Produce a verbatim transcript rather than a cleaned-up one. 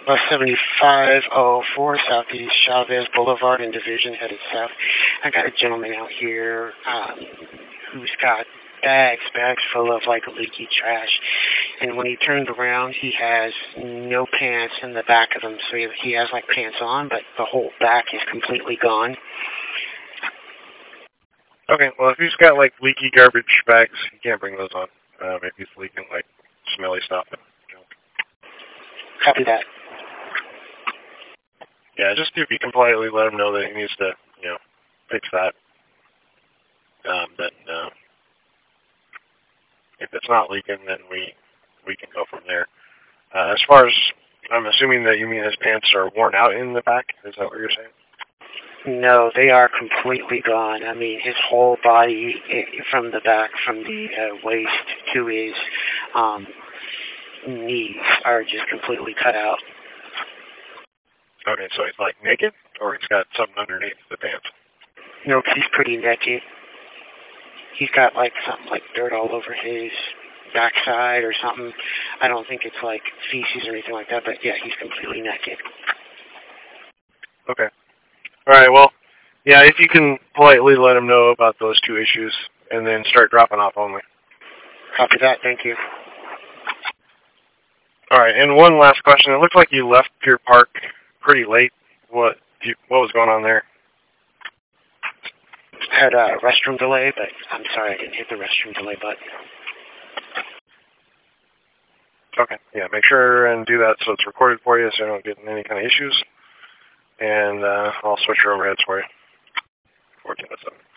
Bus seventy-five oh four Southeast Chavez Boulevard in Division, headed south. I got a gentleman out here um, who's got bags, bags full of like leaky trash. And when he turned around, he has no pants in the back of him. So he, he has like pants on, but the whole back is completely gone. Okay, well, if he's got like leaky garbage bags, you can't bring those on. Uh, maybe he's leaking like smelly stuff. Copy that. Yeah, just if you can politely let him know that he needs to, you know, fix that. Um, then uh, if it's not leaking, then we we can go from there. Uh, as far as, I'm assuming that you mean his pants are worn out in the back. Is that what you're saying? No, they are completely gone. I mean, his whole body, from the back, from the uh, waist to his um, knees, are just completely cut out. Okay, so he's like naked, or he's got something underneath the pants? Nope, he's pretty naked. He's got like something like dirt all over his backside or something. I don't think it's like feces or anything like that, but yeah, he's completely naked. Okay. All right, well, yeah, if you can politely let him know about those two issues and then start dropping off only. Copy that, thank you. All right, and one last question. It looks like you left Pier Park pretty late. What you, what was going on there? I had a restroom delay, but I'm sorry I didn't hit the restroom delay button. Okay, yeah, make sure and do that so it's recorded for you so you don't get any kind of issues. And uh, I'll switch your overheads for you. fourteen oh seven.